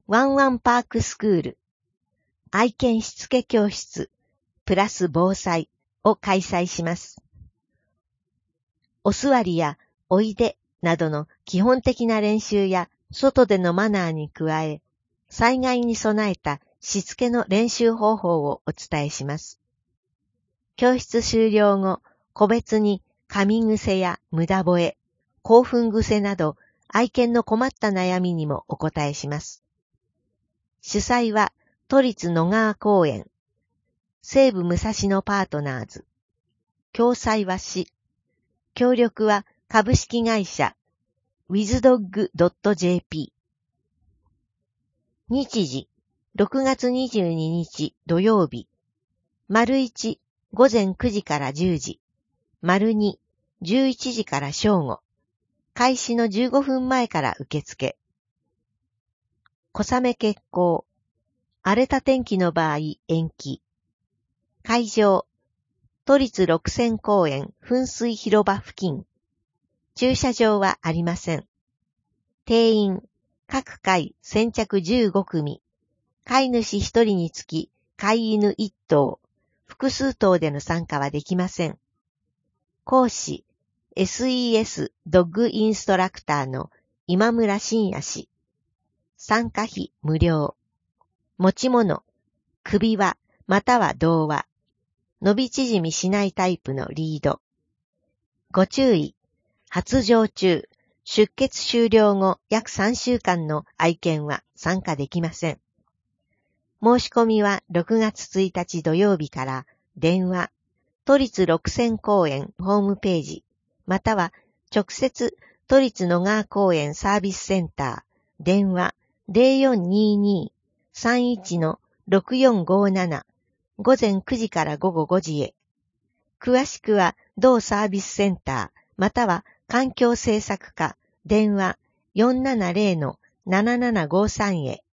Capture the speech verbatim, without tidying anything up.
ワンワンパークスクール、愛犬しつけ教室、プラス防災を開催します。お座りやおいでなどの基本的な練習や外でのマナーに加え、災害に備えたしつけの練習方法をお伝えします。教室終了後、個別に噛み癖や無駄吠え、興奮癖など愛犬の困った悩みにもお答えします。主催は都立野川公園、西武武蔵野パートナーズ、共催は市、協力は株式会社ウィズドッグドットジェーピー。日時、ろくがつにじゅうににち土曜日、丸いち、午前くじからじゅうじ、丸に、じゅういちじから正午、開始のじゅうごふんまえから受付。小雨決行。荒れた天気の場合延期。会場、都立六線公園噴水広場付近。駐車場はありません。定員、各回先着じゅうごくみ。飼い主ひとりにつき飼い犬いっとう。複数頭での参加はできません。講師、エスイーエス ドッグインストラクターの今村真也氏。参加費無料。持ち物、首輪または胴輪。伸び縮みしないタイプのリード。ご注意、発情中、出血終了後約さんしゅうかんの愛犬は参加できません。申し込みはろくがつついたち土曜日から電話、都立六線公園ホームページ、または直接都立野川公園サービスセンター、電話 ゼロよんにーにーさんいちのろくよんごなな、午前くじから午後ごじへ。詳しくは同サービスセンター、または環境政策課、電話 よんななゼロのななななごさんへ。